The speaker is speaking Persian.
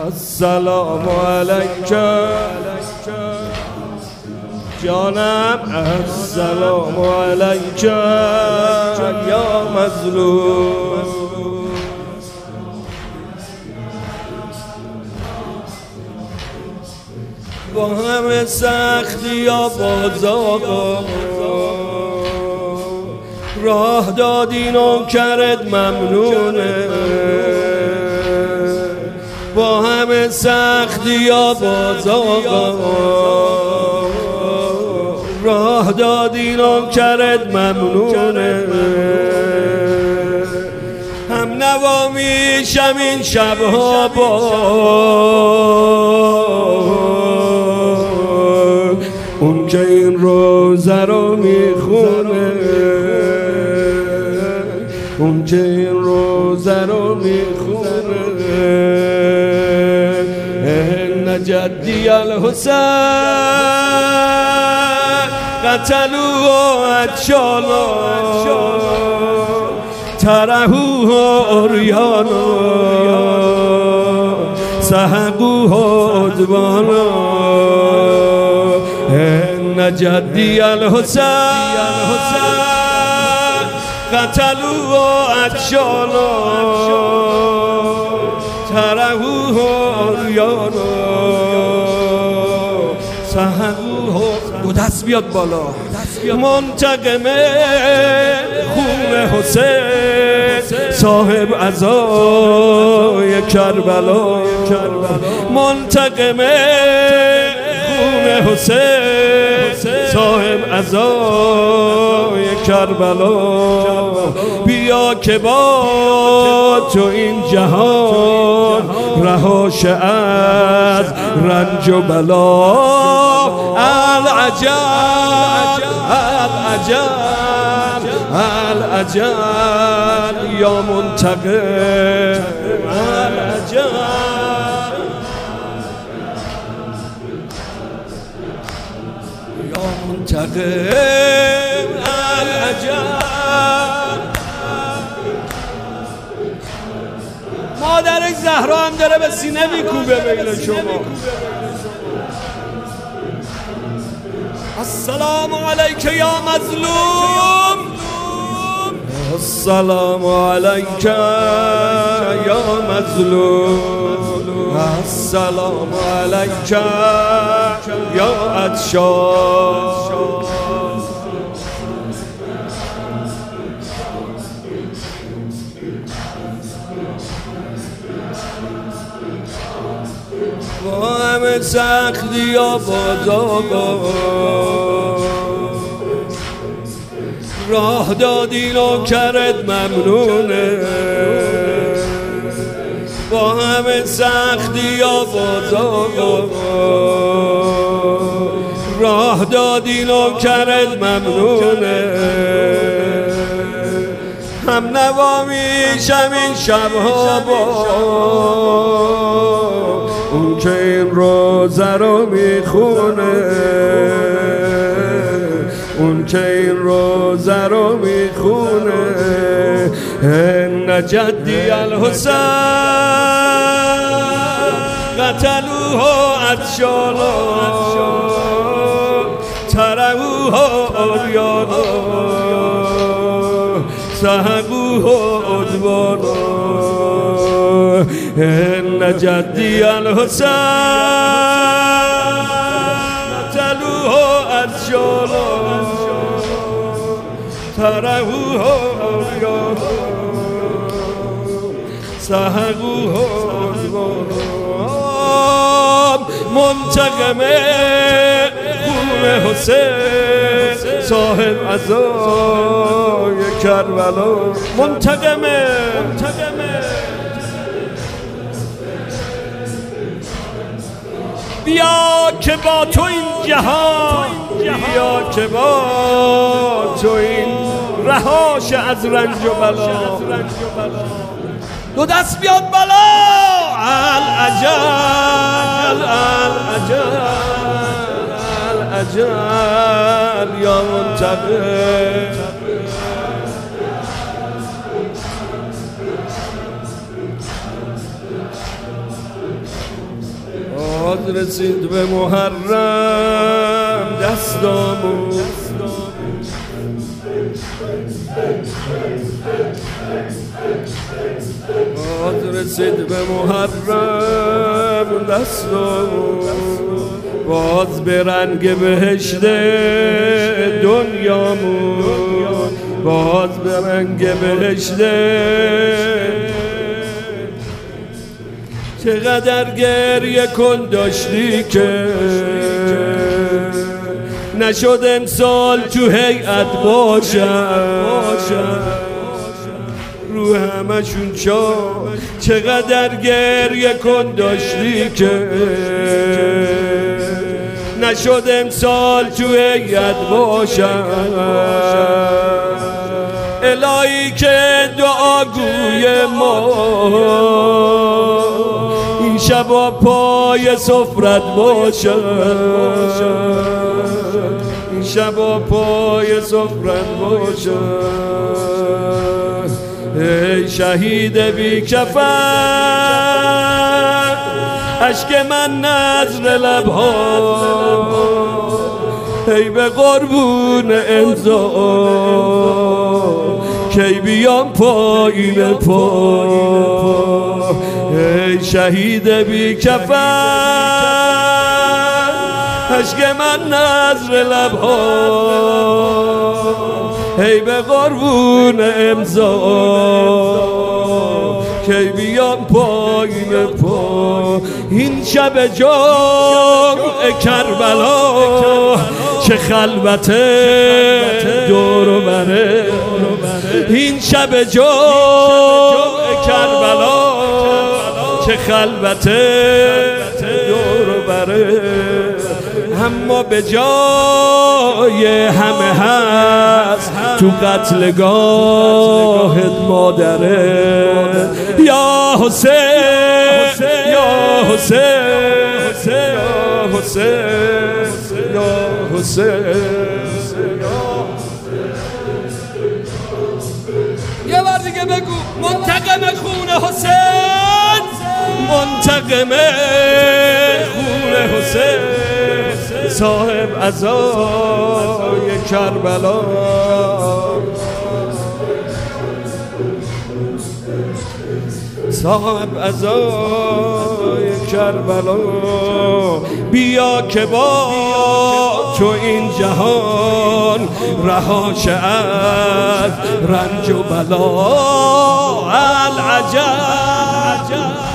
السلام علیک جانم، السلام علیک یا مظلوم. با همه سختی یا باز آقا راه دادی نوکرت ممنونه. با همه سختی یا باز آقا راه دادی نوکرت ممنونه. هم نوا میشم این شبها با اون که این روزه رو میخونه، اون که این روزه رو میخونه. ان جدی الحسین قتلوه اجشالا ترهوه عریانا سحقوه عدوانا. ان جدی الحسین قتلوه اجشالا ترهوه عریانا سحقوه. دو دست بیاد بالا. منتقم خون حسین صاحب عزای کربلا. منتقم خون حسین صاحب عزای کربلا. بیا که با تو این جهان رهاش از رنج و بلا. العجب العجب العجب یا منتقم العجب. یا منتقم العجب. مادر زهرا هم داره به سینه میکوبه بین شما. السلام علیک یا مظلوم. السلام علیک یا مظلوم. السلام علیک یا عطشان. با همه سختی یا باز آقا راه دادی نوکرت ممنونه. با همه سختی یا باز آقا راه دادی نوکرت ممنونه. هم نوا میشم این شبها با اون که این روزه رو میخونه، اون که این روزه رو میخونه. ان جدی الحسین قتلوه اجشالا ترهوه عریانا سحقوه عدوانا. ان جدی الحسین قتلوه اجشالا ترهوه عریانا سحقوه عدوانا. منتقم خون حسین صاحب عزای کربلا. منتقمه بیا که با تو این جهان، بیا که با تو این رهاش از رنج و بلا. دو دست بیاد بالا. العجل العجل العجل یا منتقم. باز رسید به محرم دستامون، باز رسید به محرم دستامون، باز به رنگ بهشت دنیامون، باز به رنگ بهشت. چقدر گریه کن داشتی که نشد امسال تو هیئت باشم، رو همشون چقدر گریه کن داشتی که نشد امسال تو هیئت باشم. الهی که دعاگوی ما این شبا پای سفرت باشم، این شبا پای سفرت باشم. ای شهید بی کفن، اشک من نذر لبها، ای به قربون امضا کی بیام پایین پا. ای شهید بی کفن، اشک من نذر لبها، ای به قربون امضا کی بیام پایین پا. این شب جمع کربلا چه خلوت دور و بره، این شب جمع کربلا چه خلوت دور و بره. اما به جای همه هست تو قتلگاهت مادره. یا حسین یا حسین یا حسین یا حسین. یه بار دیگه بگو منتقم خون حسین، منتقم خون حسین، صاحب عزای کربلا. صاحب عزای کربلا، بیا که با تو این جهان رها شه از رنج و بلا. العجب